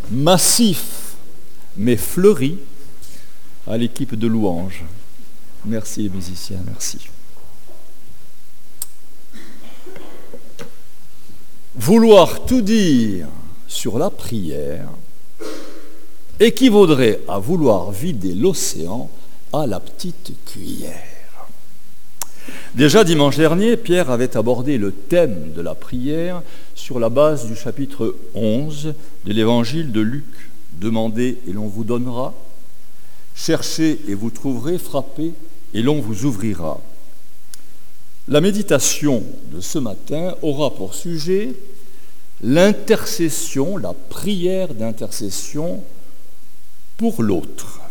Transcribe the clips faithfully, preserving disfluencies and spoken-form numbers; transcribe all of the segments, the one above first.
massif mais fleuri à l'équipe de louanges. Merci les musiciens, merci. Vouloir tout dire sur la prière équivaudrait à vouloir vider l'océan à la petite cuillère. Déjà dimanche dernier, Pierre avait abordé le thème de la prière sur la base du chapitre onze de l'évangile de Luc. Demandez et l'on vous donnera, cherchez et vous trouverez, frappez et l'on vous ouvrira. La méditation de ce matin aura pour sujet l'intercession, la prière d'intercession pour l'autre.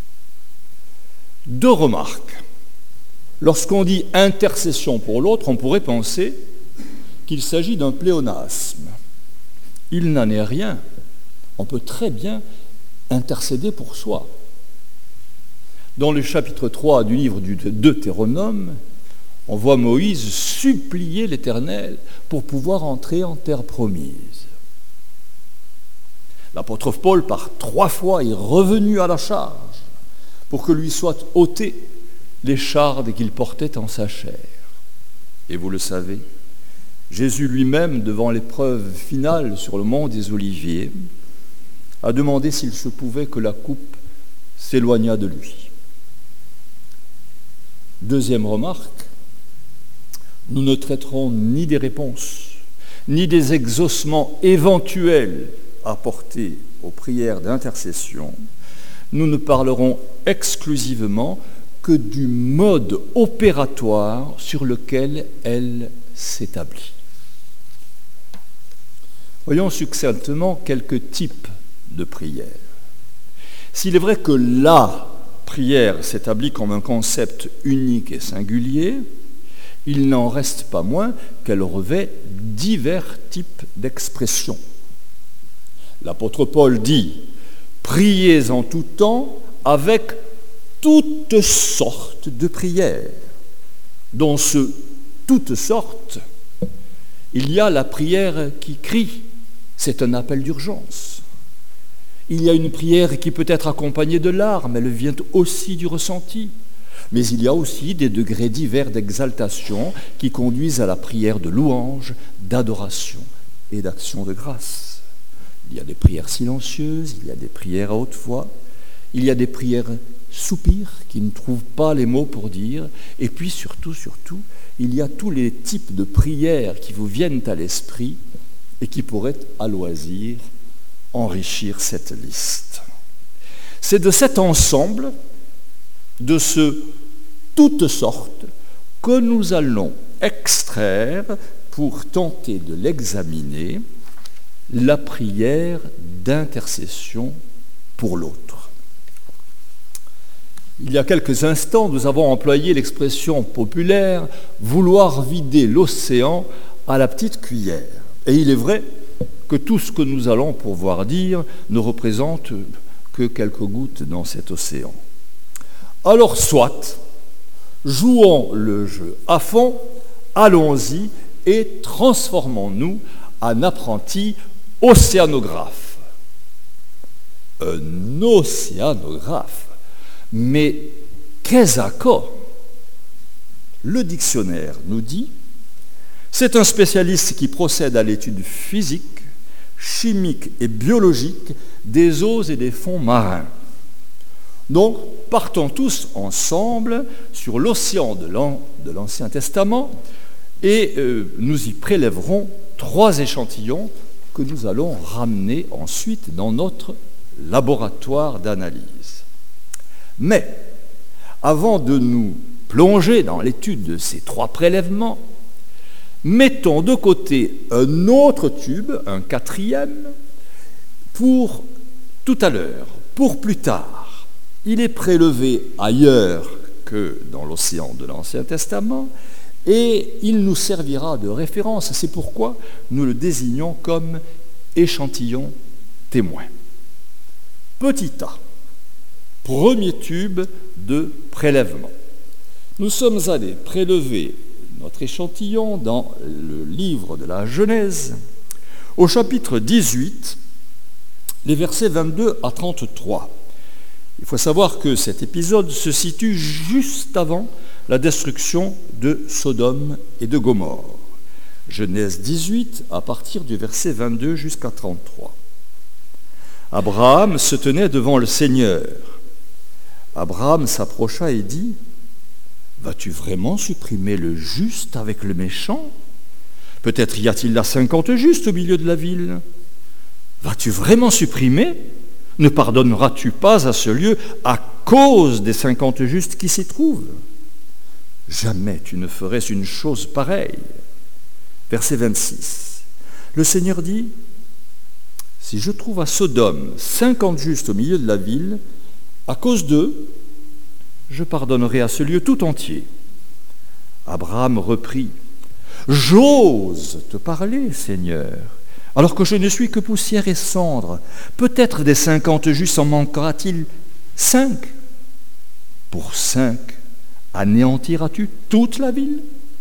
Deux remarques. Lorsqu'on dit intercession pour l'autre, on pourrait penser qu'il s'agit d'un pléonasme. Il n'en est rien. On peut très bien intercéder pour soi. Dans le chapitre trois du livre du Deutéronome, on voit Moïse supplier l'Éternel pour pouvoir entrer en terre promise. L'apôtre Paul, par trois fois, est revenu à la charge pour que lui soient ôtées les chardes qu'il portait en sa chair. Et vous le savez, Jésus lui-même, devant l'épreuve finale sur le mont des Oliviers, a demandé s'il se pouvait que la coupe s'éloignât de lui. Deuxième remarque, nous ne traiterons ni des réponses, ni des exaucements éventuels apportés aux prières d'intercession. Nous ne parlerons exclusivement que du mode opératoire sur lequel elle s'établit. Voyons succinctement quelques types de prières. S'il est vrai que la prière s'établit comme un concept unique et singulier, il n'en reste pas moins qu'elle revêt divers types d'expressions. L'apôtre Paul dit « Priez en tout temps avec toutes sortes de prières ». Dans ce « toutes sortes », il y a la prière qui crie, c'est un appel d'urgence. Il y a une prière qui peut être accompagnée de larmes, elle vient aussi du ressenti. Mais il y a aussi des degrés divers d'exaltation qui conduisent à la prière de louange, d'adoration et d'action de grâce. Il y a des prières silencieuses, il y a des prières à haute voix, il y a des prières soupirs qui ne trouvent pas les mots pour dire, et puis surtout, surtout, il y a tous les types de prières qui vous viennent à l'esprit et qui pourraient, à loisir, enrichir cette liste. C'est de cet ensemble, de ce toutes sortes, que nous allons extraire, pour tenter de l'examiner, la prière d'intercession pour l'autre. Il y a quelques instants, nous avons employé l'expression populaire « vouloir vider l'océan à la petite cuillère ». Et il est vrai que tout ce que nous allons pouvoir dire ne représente que quelques gouttes dans cet océan. Alors soit, jouons le jeu à fond, allons-y et transformons-nous en apprentis océanographes. Un océanographe. Mais qu'est-ce que le dictionnaire nous dit? C'est un spécialiste qui procède à l'étude physique, chimique et biologique des eaux et des fonds marins. Donc, partons tous ensemble sur l'océan de, l'an, de l'Ancien Testament et euh, nous y prélèverons trois échantillons que nous allons ramener ensuite dans notre laboratoire d'analyse. Mais, avant de nous plonger dans l'étude de ces trois prélèvements, mettons de côté un autre tube, un quatrième, pour tout à l'heure, pour plus tard. Il est prélevé ailleurs que dans l'océan de l'Ancien Testament et il nous servira de référence. C'est pourquoi nous le désignons comme échantillon témoin. Petit a, premier tube de prélèvement. Nous sommes allés prélever notre échantillon dans le livre de la Genèse, au chapitre dix-huit, les versets vingt-deux à trente-trois. Il faut savoir que cet épisode se situe juste avant la destruction de Sodome et de Gomorrhe. Genèse dix-huit, à partir du verset vingt-deux jusqu'à trente-trois. Abraham se tenait devant le Seigneur. Abraham s'approcha et dit : « Vas-tu vraiment supprimer le juste avec le méchant ? Peut-être y a-t-il là cinquante justes au milieu de la ville. Vas-tu vraiment supprimer ? Ne pardonneras-tu pas à ce lieu à cause des cinquante justes qui s'y trouvent ? Jamais tu ne ferais une chose pareille. » Verset vingt-six. Le Seigneur dit : « Si je trouve à Sodome cinquante justes au milieu de la ville, à cause d'eux, je pardonnerai à ce lieu tout entier. » Abraham reprit : « J'ose te parler, Seigneur, alors que je ne suis que poussière et cendre. Peut-être des cinquante justes en manquera-t-il cinq ? Pour cinq, anéantiras-tu toute la ville ? »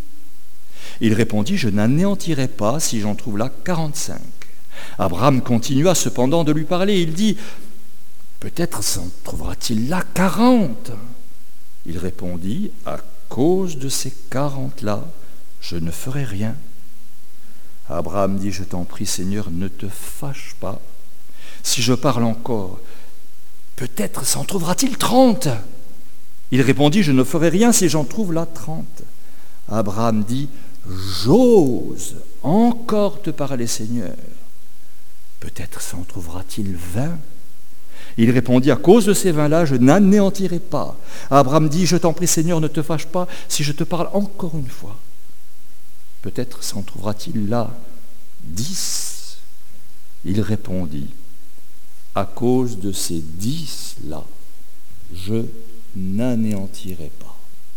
Il répondit : « Je n'anéantirai pas si j'en trouve là quarante-cinq. » Abraham continua cependant de lui parler. Il dit : « Peut-être s'en trouvera-t-il là quarante. » Il répondit : « À cause de ces quarante-là, je ne ferai rien. » Abraham dit : « Je t'en prie, Seigneur, ne te fâche pas. Si je parle encore, peut-être s'en trouvera-t-il trente. » Il répondit : « Je ne ferai rien si j'en trouve là trente. » Abraham dit : « J'ose encore te parler, Seigneur. Peut-être s'en trouvera-t-il vingt. » Il répondit : « À cause de ces vingt-là, je n'anéantirai pas. » Abraham dit : « Je t'en prie, Seigneur, ne te fâche pas si je te parle encore une fois. Peut-être s'en trouvera-t-il là dix. » Il répondit : « À cause de ces dix-là, je n'anéantirai pas. »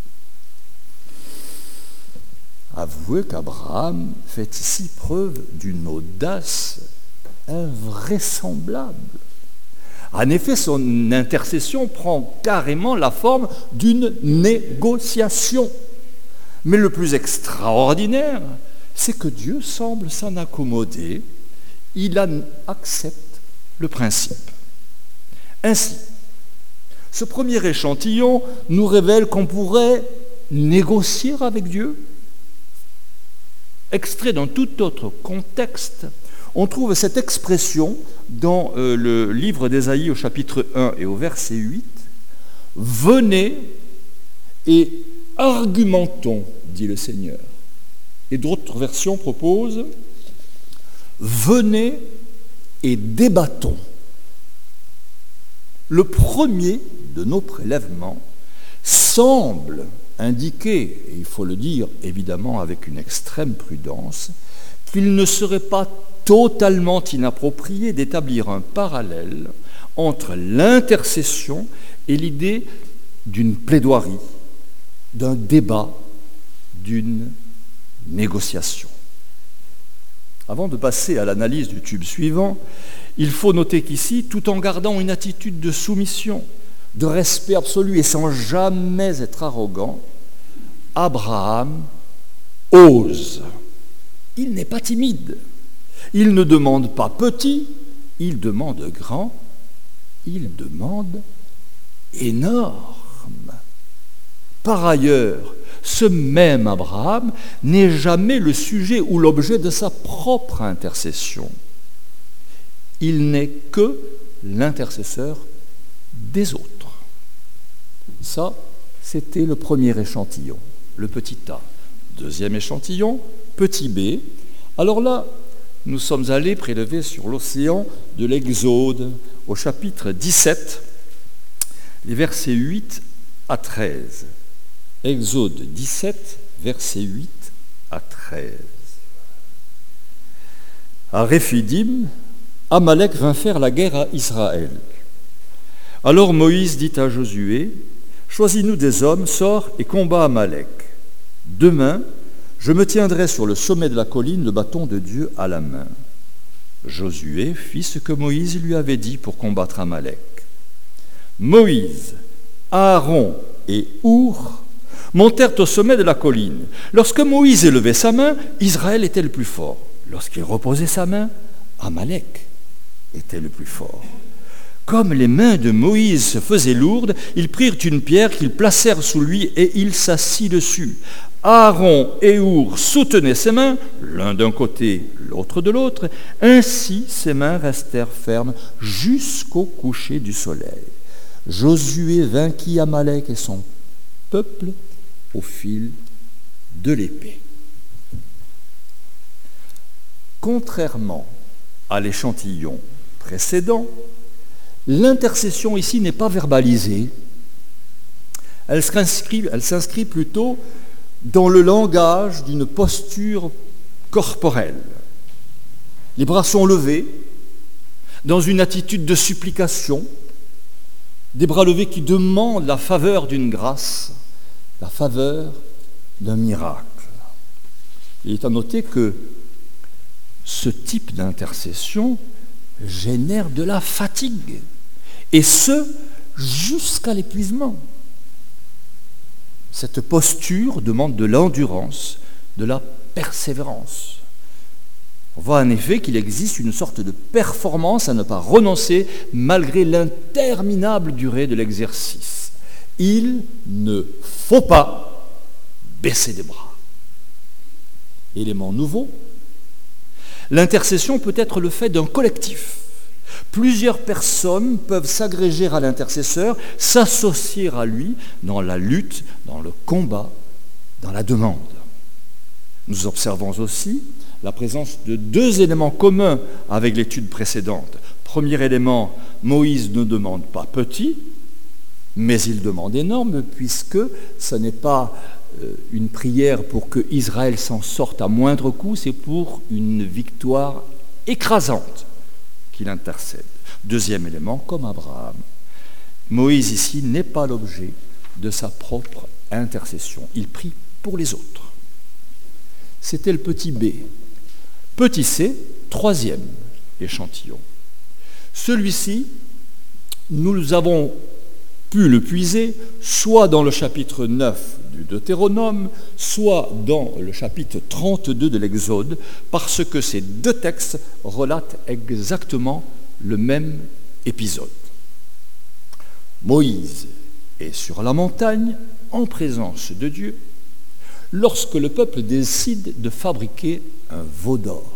Avouez qu'Abraham fait ici preuve d'une audace invraisemblable. En effet, son intercession prend carrément la forme d'une négociation. Mais le plus extraordinaire, c'est que Dieu semble s'en accommoder. Il accepte le principe. Ainsi, ce premier échantillon nous révèle qu'on pourrait négocier avec Dieu. Extrait dans tout autre contexte, on trouve cette expression dans euh, le livre d'Ésaïe au chapitre un et au verset huit. « Venez et argumentons, dit le Seigneur. » Et d'autres versions proposent « Venez et débattons. » Le premier de nos prélèvements semble indiquer, et il faut le dire évidemment avec une extrême prudence, qu'il ne serait pas totalement inapproprié d'établir un parallèle entre l'intercession et l'idée d'une plaidoirie, d'un débat, d'une négociation. Avant de passer à l'analyse du tube suivant, il faut noter qu'ici, tout en gardant une attitude de soumission, de respect absolu et sans jamais être arrogant, Abraham ose. Il n'est pas timide. Il ne demande pas petit, il demande grand, il demande énorme. Par ailleurs, ce même Abraham n'est jamais le sujet ou l'objet de sa propre intercession. Il n'est que l'intercesseur des autres. Ça, c'était le premier échantillon, le petit A. Deuxième échantillon, petit b. Alors là, nous sommes allés prélever sur l'océan de l'Exode au chapitre dix-sept, les versets huit à treize. Exode dix-sept, versets huit à treize. À Réphidim, Amalek vint faire la guerre à Israël. Alors Moïse dit à Josué : « Choisis-nous des hommes, sors et combat Amalek. Demain, je me tiendrai sur le sommet de la colline, le bâton de Dieu à la main. » Josué fit ce que Moïse lui avait dit pour combattre Amalek. Moïse, Aaron et Our montèrent au sommet de la colline. Lorsque Moïse élevait sa main, Israël était le plus fort. Lorsqu'il reposait sa main, Amalek était le plus fort. Comme les mains de Moïse se faisaient lourdes, ils prirent une pierre qu'ils placèrent sous lui et il s'assit dessus. Aaron et Hur soutenaient ses mains, l'un d'un côté, l'autre de l'autre. Ainsi, ses mains restèrent fermes jusqu'au coucher du soleil. Josué vainquit Amalek et son peuple au fil de l'épée. Contrairement à l'échantillon précédent, l'intercession ici n'est pas verbalisée. Elle s'inscrit, elle s'inscrit plutôt dans le langage d'une posture corporelle. Les bras sont levés dans une attitude de supplication, des bras levés qui demandent la faveur d'une grâce, la faveur d'un miracle. Il est à noter que ce type d'intercession génère de la fatigue, et ce, jusqu'à l'épuisement. Cette posture demande de l'endurance, de la persévérance. On voit en effet qu'il existe une sorte de performance à ne pas renoncer malgré l'interminable durée de l'exercice. Il ne faut pas baisser les bras. Élément nouveau, l'intercession peut être le fait d'un collectif. Plusieurs personnes peuvent s'agréger à l'intercesseur, s'associer à lui dans la lutte, dans le combat, dans la demande. Nous observons aussi la présence de deux éléments communs avec l'étude précédente. Premier élément, Moïse ne demande pas petit, mais il demande énorme, puisque ce n'est pas une prière pour que Israël s'en sorte à moindre coût, c'est pour une victoire écrasante qu'il intercède. Deuxième élément, comme Abraham, Moïse ici n'est pas l'objet de sa propre intercession. Il prie pour les autres. C'était le petit B. Petit C, troisième échantillon. Celui-ci, nous avons pu le puiser soit dans le chapitre neuf du Deutéronome, soit dans le chapitre trente-deux de l'Exode, parce que ces deux textes relatent exactement le même épisode. Moïse est sur la montagne, en présence de Dieu, lorsque le peuple décide de fabriquer un veau d'or.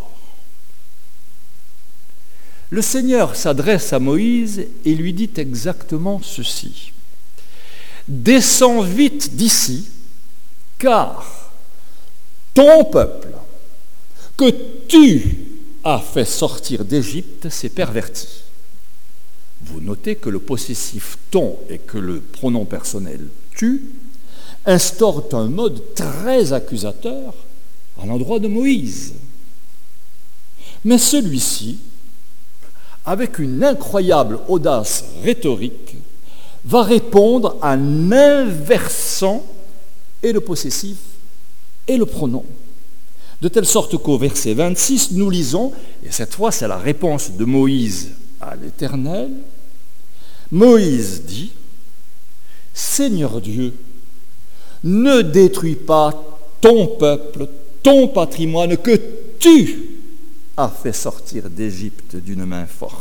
Le Seigneur s'adresse à Moïse et lui dit exactement ceci. « Descends vite d'ici, car ton peuple, que tu as fait sortir d'Égypte, s'est perverti. » Vous notez que le possessif « ton » et que le pronom personnel « tu » instaurent un mode très accusateur à l'endroit de Moïse. Mais celui-ci, avec une incroyable audace rhétorique, va répondre en inversant et le possessif et le pronom. De telle sorte qu'au verset vingt-six, nous lisons, et cette fois c'est la réponse de Moïse à l'Éternel, Moïse dit, « Seigneur Dieu, ne détruis pas ton peuple, ton patrimoine que tu as fait sortir d'Égypte d'une main forte. »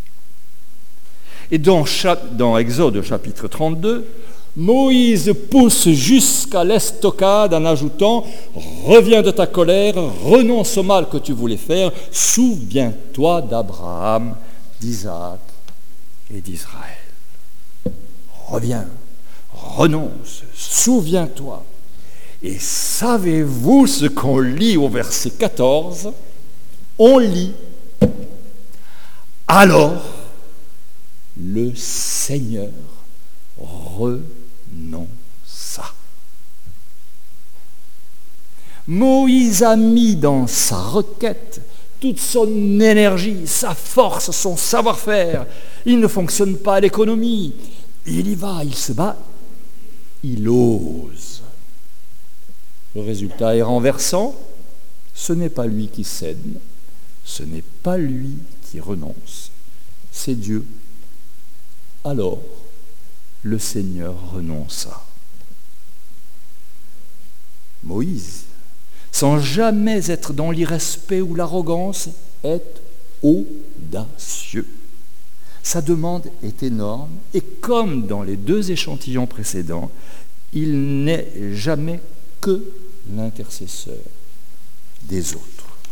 Et dans, dans Exode chapitre trente-deux, Moïse pousse jusqu'à l'estocade en ajoutant « Reviens de ta colère, renonce au mal que tu voulais faire, souviens-toi d'Abraham, d'Isaac et d'Israël. » Reviens, renonce, souviens-toi. Et savez-vous ce qu'on lit au verset quatorze ? On lit « Alors le Seigneur renonça. » Moïse a mis dans sa requête toute son énergie, sa force, son savoir-faire. Il ne fonctionne pas à l'économie. Il y va, il se bat, il ose. Le résultat est renversant. Ce n'est pas lui qui cède, ce n'est pas lui qui renonce, c'est Dieu. Alors, le Seigneur renonça. Moïse, sans jamais être dans l'irrespect ou l'arrogance, est audacieux. Sa demande est énorme et comme dans les deux échantillons précédents, il n'est jamais que l'intercesseur des autres.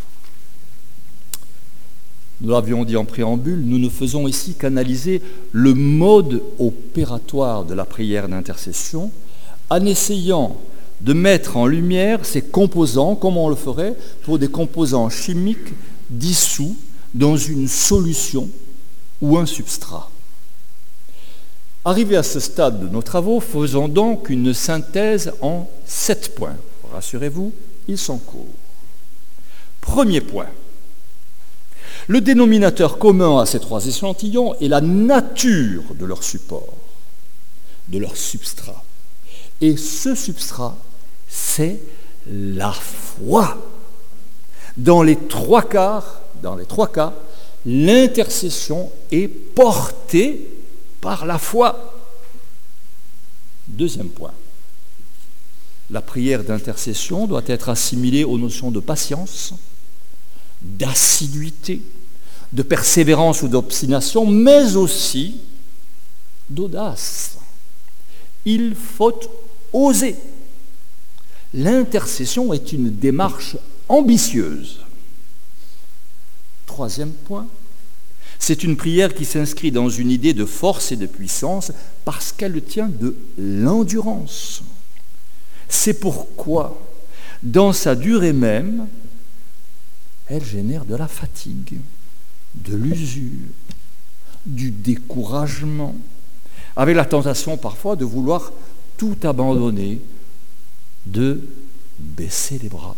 Nous l'avions dit en préambule, nous ne faisons ici qu'analyser le mode opératoire de la prière d'intercession en essayant de mettre en lumière ces composants, comme on le ferait pour des composants chimiques dissous dans une solution ou un substrat. Arrivé à ce stade de nos travaux, faisons donc une synthèse en sept points. Rassurez-vous, ils sont courts. Premier point. Le dénominateur commun à ces trois échantillons est la nature de leur support, de leur substrat. Et ce substrat, c'est la foi. Dans les trois quarts, dans les trois cas, l'intercession est portée par la foi. Deuxième point. La prière d'intercession doit être assimilée aux notions de patience, d'assiduité, de persévérance ou d'obstination, mais aussi d'audace. Il faut oser. L'intercession est une démarche ambitieuse. Troisième point, c'est une prière qui s'inscrit dans une idée de force et de puissance parce qu'elle tient de l'endurance. C'est pourquoi, dans sa durée même, elle génère de la fatigue, de l'usure, du découragement, avec la tentation parfois de vouloir tout abandonner, de baisser les bras.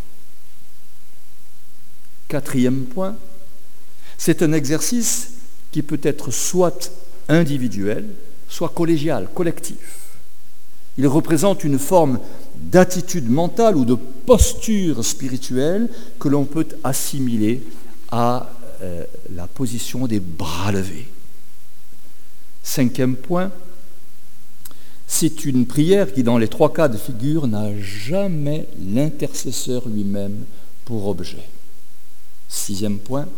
Quatrième point, c'est un exercice qui peut être soit individuel, soit collégial, collectif. Il représente une forme d'attitude mentale ou de posture spirituelle que l'on peut assimiler à euh, la position des bras levés. Cinquième point, c'est une prière qui, dans les trois cas de figure, n'a jamais l'intercesseur lui-même pour objet. Sixième point,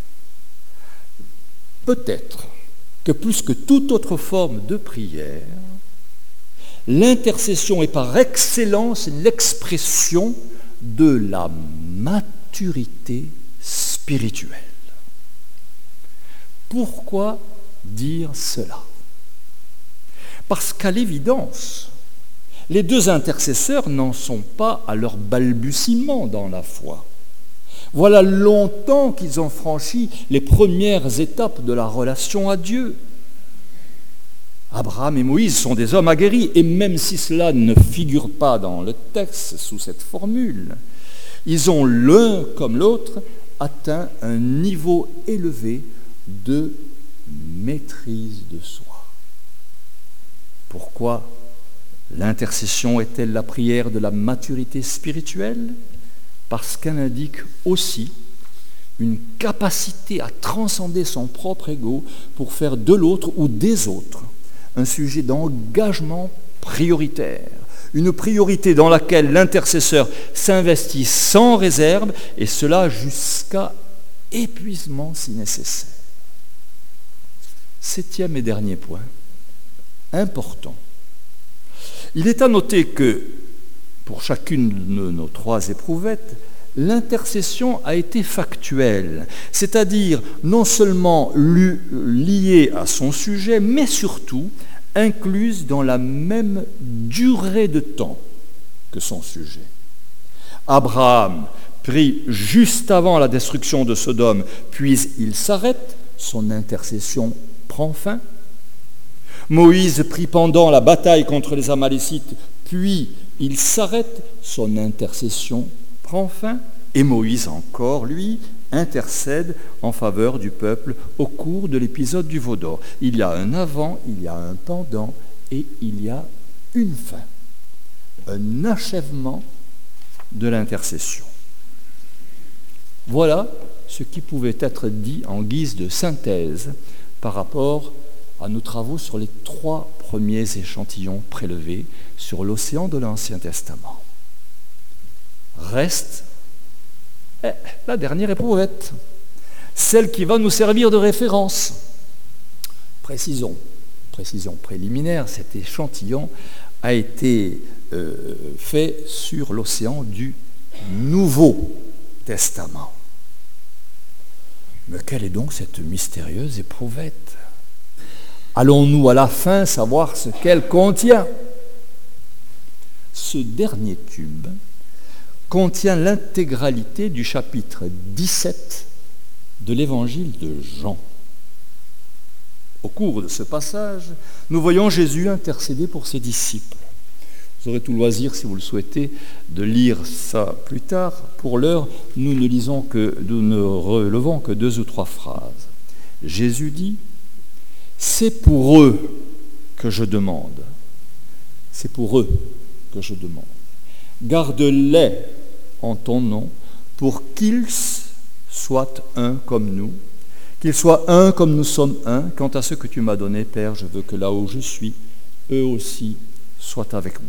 peut-être que plus que toute autre forme de prière, l'intercession est par excellence l'expression de la maturité spirituelle. Pourquoi dire cela ? Parce qu'à l'évidence, les deux intercesseurs n'en sont pas à leur balbutiement dans la foi. Voilà longtemps qu'ils ont franchi les premières étapes de la relation à Dieu. Abraham et Moïse sont des hommes aguerris, et même si cela ne figure pas dans le texte sous cette formule, ils ont l'un comme l'autre atteint un niveau élevé de maîtrise de soi. Pourquoi l'intercession est-elle la prière de la maturité spirituelle ? Parce qu'elle indique aussi une capacité à transcender son propre ego pour faire de l'autre ou des autres un sujet d'engagement prioritaire, une priorité dans laquelle l'intercesseur s'investit sans réserve, et cela jusqu'à épuisement si nécessaire. Septième et dernier point, important. Il est à noter que, pour chacune de nos trois éprouvettes, l'intercession a été factuelle, c'est-à-dire non seulement liée à son sujet, mais surtout incluse dans la même durée de temps que son sujet. Abraham prie juste avant la destruction de Sodome, puis il s'arrête, son intercession prend fin. Moïse prie pendant la bataille contre les Amalécites, puis il s'arrête, son intercession prend fin, et Moïse encore, lui, intercède en faveur du peuple au cours de l'épisode du veau d'or. Il y a un avant, il y a un pendant, et il y a une fin, un achèvement de l'intercession. Voilà ce qui pouvait être dit en guise de synthèse par rapport à nos travaux sur les trois premiers échantillons prélevés sur l'océan de l'Ancien Testament. Reste eh, la dernière éprouvette, celle qui va nous servir de référence. Précisons, précision préliminaire, cet échantillon a été euh, fait sur l'océan du Nouveau Testament. Mais quelle est donc cette mystérieuse éprouvette? Allons-nous à la fin savoir ce qu'elle contient? Ce dernier tube contient l'intégralité du chapitre dix-sept de l'évangile de Jean. Au cours de ce passage, nous voyons Jésus intercéder pour ses disciples. Vous aurez tout loisir, si vous le souhaitez, de lire ça plus tard. Pour l'heure, nous ne lisons que, nous ne relevons que deux ou trois phrases. Jésus dit: « C'est pour eux que je demande. C'est pour eux que je demande. Garde-les en ton nom pour qu'ils soient un comme nous, qu'ils soient un comme nous sommes un. Quant à ce que tu m'as donné, Père, je veux que là où je suis, eux aussi soient avec moi. »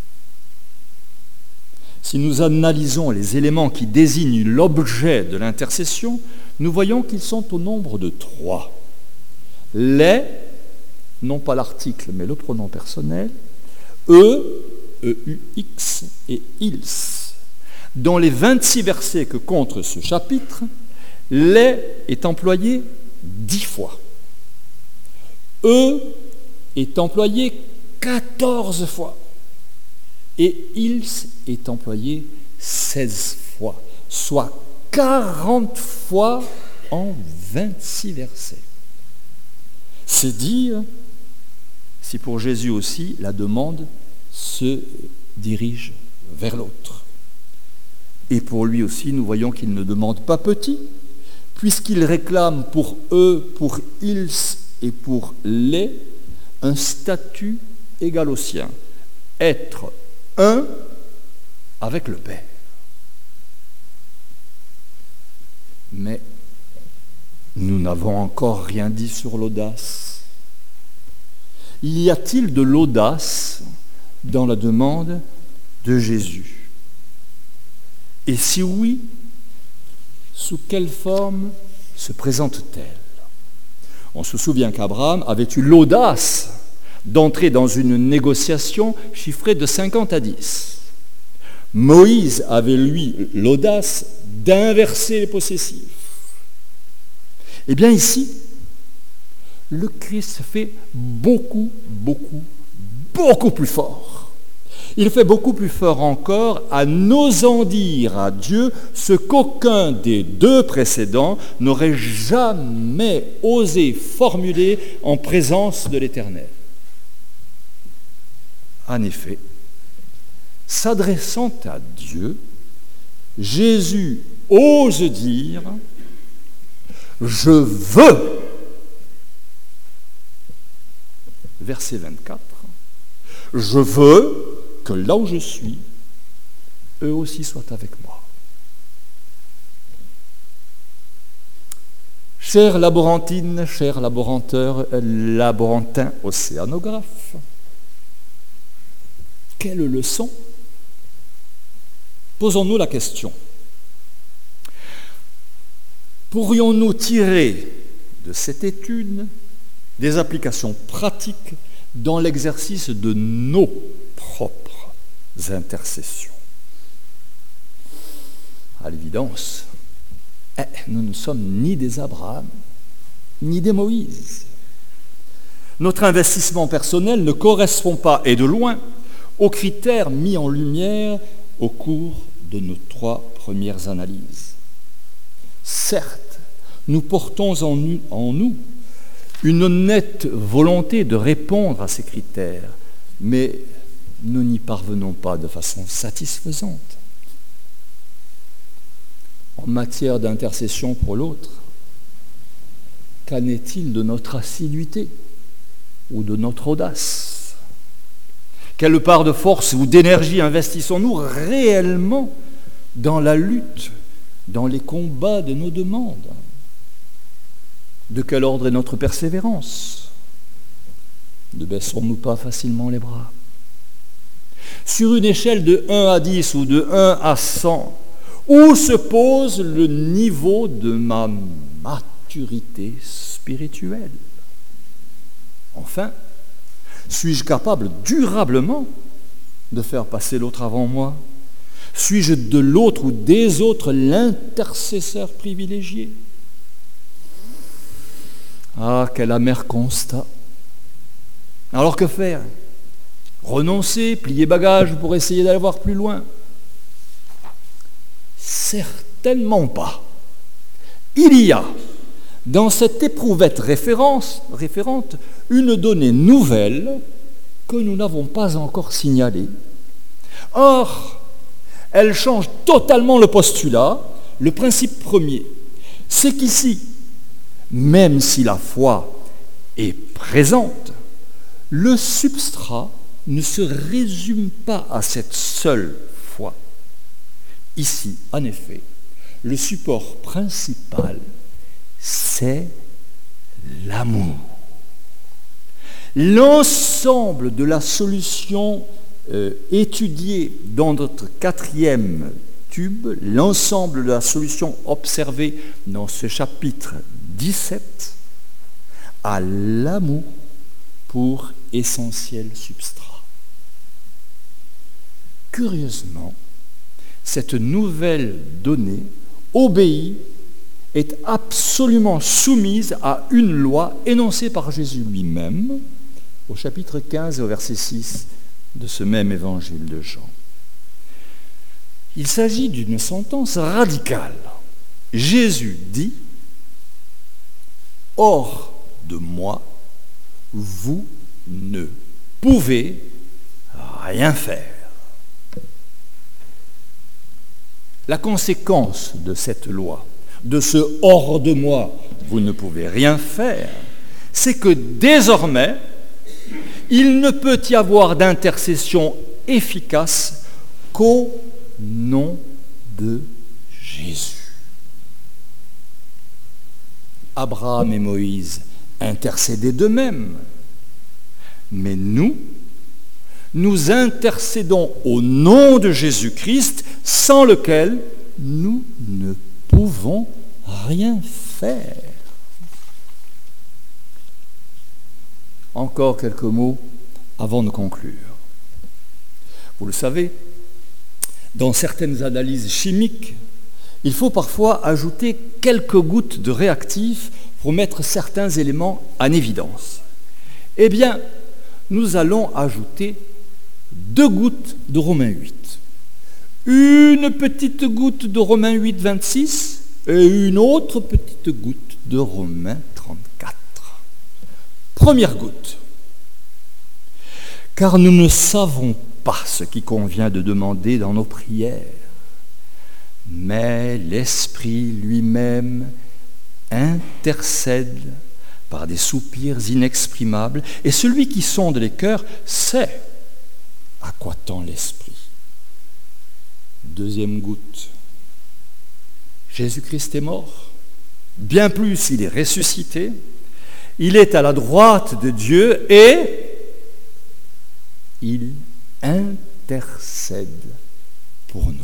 Si nous analysons les éléments qui désignent l'objet de l'intercession, nous voyons qu'ils sont au nombre de trois. Les, non pas l'article, mais le pronom personnel, eux, E U X et ils. Dans les vingt-six versets que compte ce chapitre, les est employé dix fois. Eux est employé quatorze fois. Et ils est employé seize fois, soit quarante fois en vingt-six versets. C'est dire si pour Jésus aussi la demande se dirige vers l'autre. Et pour lui aussi, nous voyons qu'il ne demande pas petit, puisqu'il réclame pour eux, pour ils et pour les, un statut égal au sien, être un avec le Père. Mais nous n'avons encore rien dit sur l'audace. Y a-t-il de l'audace dans la demande de Jésus? Et si oui, sous quelle forme se présente-t-elle? On se souvient qu'Abraham avait eu l'audace d'entrer dans une négociation chiffrée de cinquante à dix. Moïse avait, lui, l'audace d'inverser les possessifs. Eh bien ici, le Christ fait beaucoup, beaucoup, beaucoup plus fort. Il fait beaucoup plus fort encore en osant dire à Dieu ce qu'aucun des deux précédents n'aurait jamais osé formuler en présence de l'Éternel. En effet, s'adressant à Dieu, Jésus ose dire « Je veux ». Verset vingt-quatre. « Je veux que là où je suis, eux aussi soient avec moi. » Chers laborantines, chers laboranteurs, laborantins océanographes, quelle leçon? Posons-nous la question. Pourrions-nous tirer de cette étude des applications pratiques dans l'exercice de nos propres intercessions? À l'évidence, eh, nous ne sommes ni des Abraham, ni des Moïse. Notre investissement personnel ne correspond pas, et de loin, aux critères mis en lumière au cours de nos trois premières analyses. Certes, nous portons en nous, en nous une honnête volonté de répondre à ces critères, mais nous n'y parvenons pas de façon satisfaisante. En matière d'intercession pour l'autre, qu'en est-il de notre assiduité ou de notre audace? Quelle part de force ou d'énergie investissons-nous réellement dans la lutte, dans les combats de nos demandes? De quel ordre est notre persévérance? Ne baissons-nous pas facilement les bras? Sur une échelle de un à dix ou de un à cent, où se pose le niveau de ma maturité spirituelle. Enfin, suis-je capable durablement de faire passer l'autre avant moi? Suis-je de l'autre ou des autres l'intercesseur privilégié? Ah, quel amer constat! Alors que faire? Renoncer, plier bagage pour essayer d'aller voir plus loin? Certainement pas. Il y a dans cette éprouvette référence, référente une donnée nouvelle que nous n'avons pas encore signalée. Or, elle change totalement le postulat, le principe premier. C'est qu'ici, même si la foi est présente, le substrat ne se résume pas à cette seule foi. Ici, en effet, le support principal, c'est l'amour. L'ensemble de la solution euh, étudiée dans notre quatrième tube, l'ensemble de la solution observée dans ce chapitre dix-sept, a l'amour pour essentiel substrat. Curieusement, cette nouvelle donnée obéit, est absolument soumise à une loi énoncée par Jésus lui-même au chapitre quinze et au verset six de ce même évangile de Jean. Il s'agit d'une sentence radicale. Jésus dit « Hors de moi, vous ne pouvez rien faire. » La conséquence de cette loi, de ce « hors de moi, vous ne pouvez rien faire », c'est que désormais, il ne peut y avoir d'intercession efficace qu'au nom de Jésus. Abraham et Moïse intercédaient d'eux-mêmes, mais nous, nous intercédons au nom de Jésus-Christ, sans lequel nous ne pouvons rien faire. Encore quelques mots avant de conclure. Vous le savez, dans certaines analyses chimiques, il faut parfois ajouter quelques gouttes de réactif pour mettre certains éléments en évidence. Eh bien, nous allons ajouter deux gouttes de Romains huit. Une petite goutte de Romains huit, vingt-six et une autre petite goutte de Romains trente-quatre. Première goutte. Car nous ne savons pas ce qui convient de demander dans nos prières, mais l'Esprit lui-même intercède par des soupirs inexprimables, et celui qui sonde les cœurs sait à quoi tend l'Esprit. Deuxième goutte. Jésus-Christ est mort. Bien plus, il est ressuscité. Il est à la droite de Dieu et il intercède pour nous.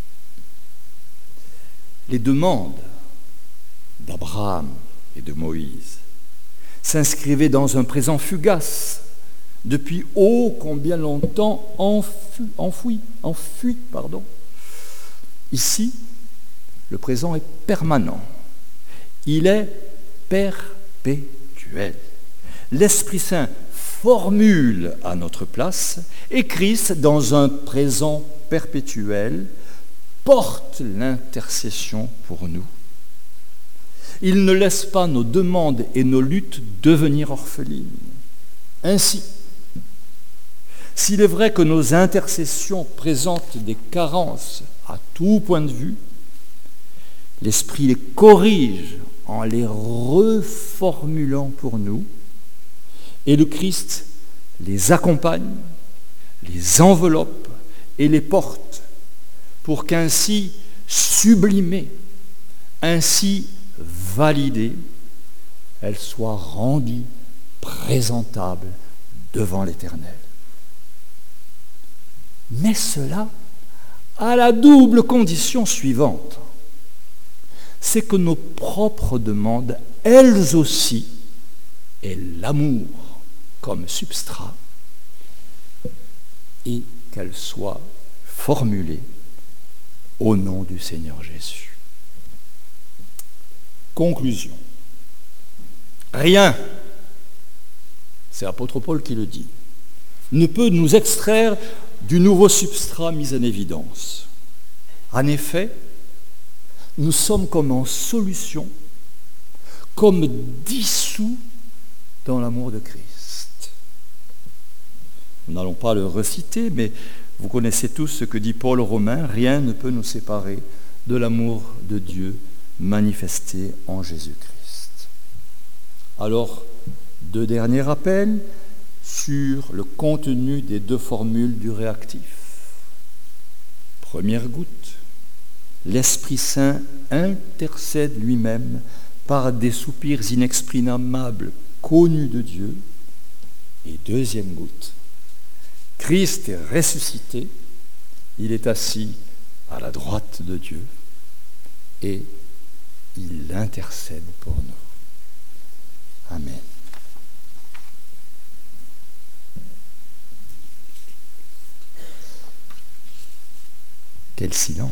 Les demandes d'Abraham et de Moïse s'inscrivaient dans un présent fugace, depuis ô combien longtemps enfoui, enfoui, enfui, pardon. Ici, le présent est permanent. Il est perpétuel. L'Esprit Saint formule à notre place et Christ, dans un présent perpétuel, porte l'intercession pour nous. Il ne laisse pas nos demandes et nos luttes devenir orphelines. Ainsi, s'il est vrai que nos intercessions présentent des carences à tout point de vue, l'Esprit les corrige en les reformulant pour nous, et le Christ les accompagne, les enveloppe et les porte, pour qu'ainsi sublimées, ainsi validées, elles soient rendues présentables devant l'Éternel. Mais cela a la double condition suivante, c'est que nos propres demandes elles aussi aient l'amour comme substrat et qu'elles soient formulées au nom du Seigneur Jésus. Conclusion. Rien, c'est l'apôtre Paul qui le dit, ne peut nous extraire du nouveau substrat mis en évidence. En effet, nous sommes comme en solution, comme dissous dans l'amour de Christ. Nous n'allons pas le reciter, mais vous connaissez tous ce que dit Paul aux Romains, rien ne peut nous séparer de l'amour de Dieu manifesté en Jésus-Christ. Alors, deux derniers rappels sur le contenu des deux formules du réactif. Première goutte, l'Esprit Saint intercède lui-même par des soupirs inexprimables connus de Dieu. Et deuxième goutte, Christ est ressuscité, il est assis à la droite de Dieu et il intercède pour nous. Amen. Quel silence.